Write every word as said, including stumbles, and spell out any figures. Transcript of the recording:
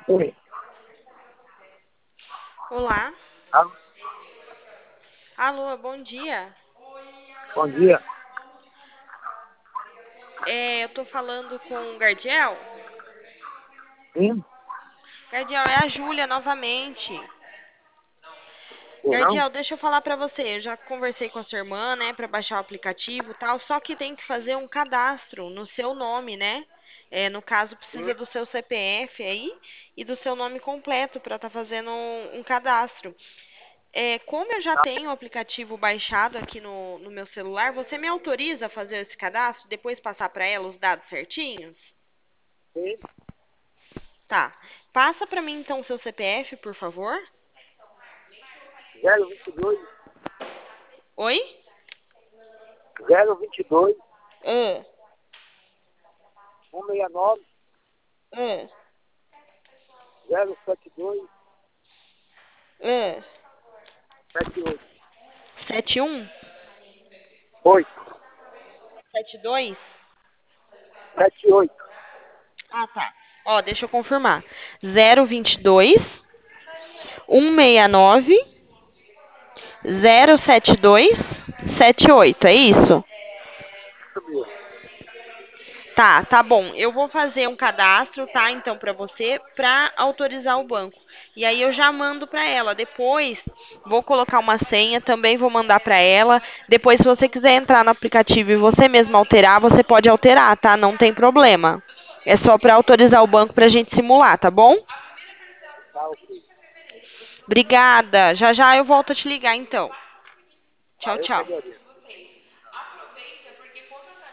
Oi. Olá. Alô, Alô, bom dia. bom dia. É, eu tô falando com o Gardiel. Sim, Gardiel, é a Júlia novamente. ou não? Gardiel, deixa eu falar pra você. Eu já conversei com a sua irmã, né, pra baixar o aplicativo e tal, só que tem que fazer um cadastro no seu nome, né? É, no caso, precisa Sim, do seu C P F aí e do seu nome completo pra estar fazendo um, um cadastro. É, como eu já tá. tenho o aplicativo baixado aqui no, no meu celular, você me autoriza a fazer esse cadastro, depois passar pra ela os dados certinhos? Sim, Tá. Passa pra mim então o seu C P F, por favor. zero vinte e dois, Oi? zero vinte e dois, Ah, cento e sessenta e nove, ah, zero setenta e dois, ah. setenta e oito. Sete um? oito, Sete dois? setenta e oito. Ah, tá. Ó, deixa eu confirmar. Zero vinte e dois, um sessenta e nove, zero sete dois, sete oito. É isso? Isso mesmo. Tá, tá bom. Eu vou fazer um cadastro, tá? Então, pra você, pra autorizar o banco. E aí eu já mando pra ela. Depois, vou colocar uma senha, também vou mandar pra ela. Depois, se você quiser entrar no aplicativo e você mesmo alterar, você pode alterar, tá? Não tem problema. É só pra autorizar o banco pra gente simular, tá bom? Tá ok. Obrigada. Já já eu volto a te ligar, então. Tá, Tchau, eu que tchau. agradeço.